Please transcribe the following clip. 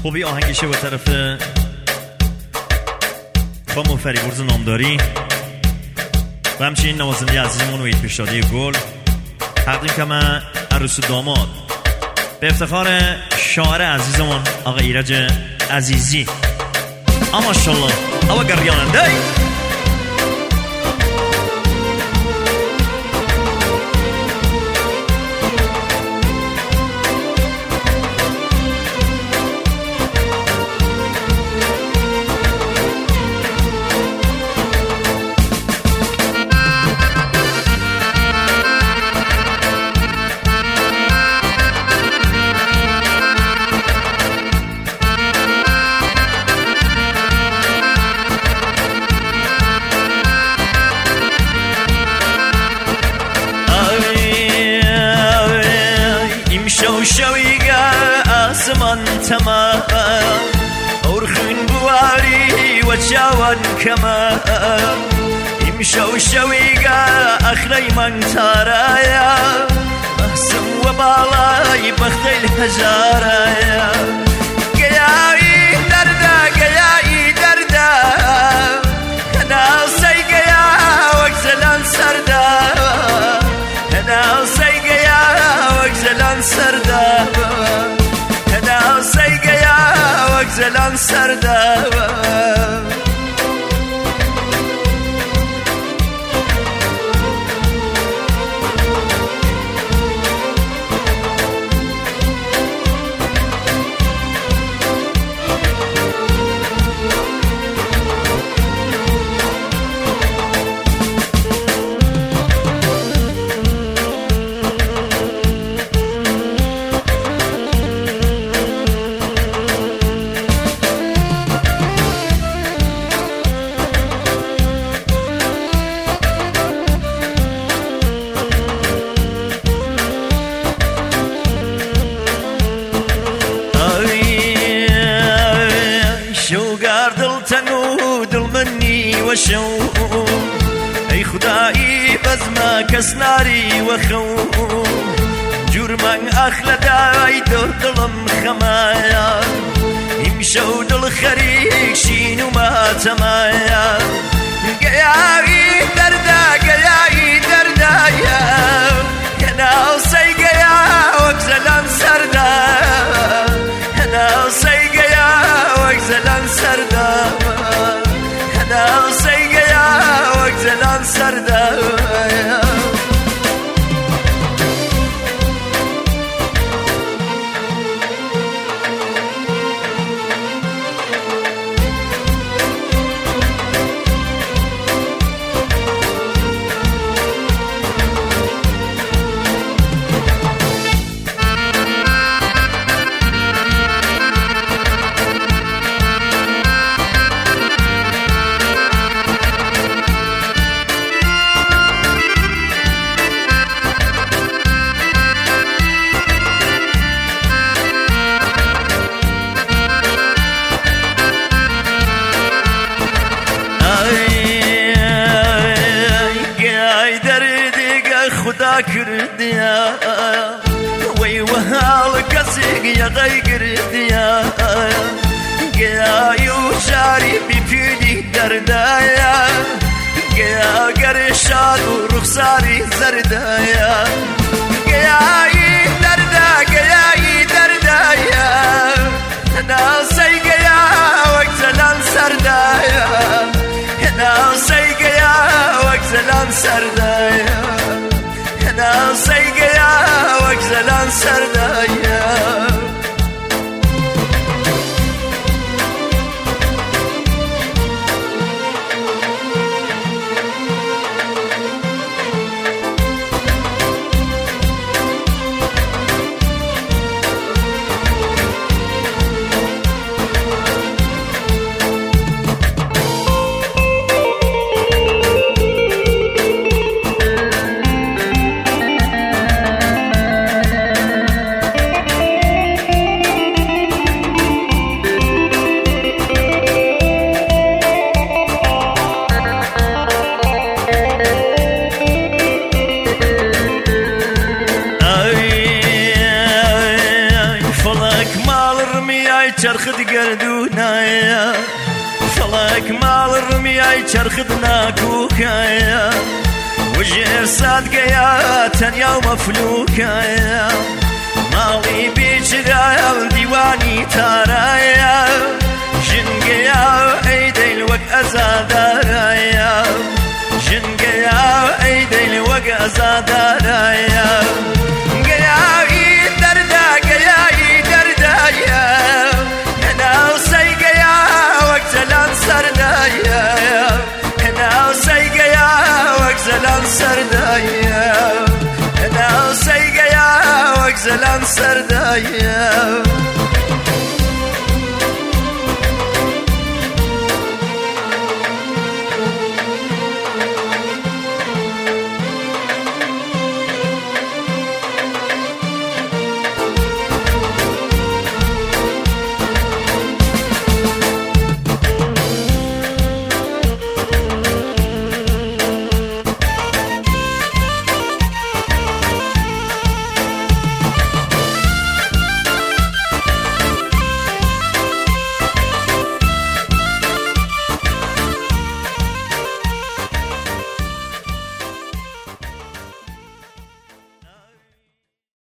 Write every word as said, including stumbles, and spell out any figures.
خوبی آهنگشه به طرف خانم فریبرز نامداری و همچنین نوازنده عزیزمون و ایت پیشداده گل تقدیم کنم عروس و داماد به افتخار شاعر عزیزمون آقا ایرج عزیزی. اما ماشاءالله اما گریاننده آسمان تمام أورخن بواري وجاوان كمان يمشوا شويقا أخلي من تارايا مهسم وبالاي بخدي الهجارايا قياي دردا قياي دردا أنا سيقيا وقزلان سردا أنا سيقيا وقزلان سردا أنا سيقيا وقزلان سردا وشو أي خدائي بزما كسناري وخو جرمان أخلداي دور ظلم خمايا يمشوا دل خريق شينو ما تمايا قياي دردا قياي دردا يا أنا سيقيا وقزلان سردا أنا سيقيا وقزلان سردا أنا سيقيا وقزلان سردا خدا كرديا وي وهال قصيق يا غي كرديا يا يوشاري بفيدي دردايا يا قرشاد ورخصاري زردايا يا دردا يا دردايا انا سيقيا وقزلان سردايا انا سيقيا وقزلان سردايا أنا سيقيا وقزلان سردايا رمياي چرخد گردونايا فلك مال رمياي چرخد ناكوكايا وجه صادقيا تنيا ومفلوكايا مالي بيجرايا ديواني تارايا جنقيا ايدي الوق ازادارايا جنقيا ايدي الوق ازادارايا قياي دردا قياي دردايا انا وسيقيا وقزلان سردايا انا وسيقيا وقزلان سردايا انا وسيقيا وقزلان سردايا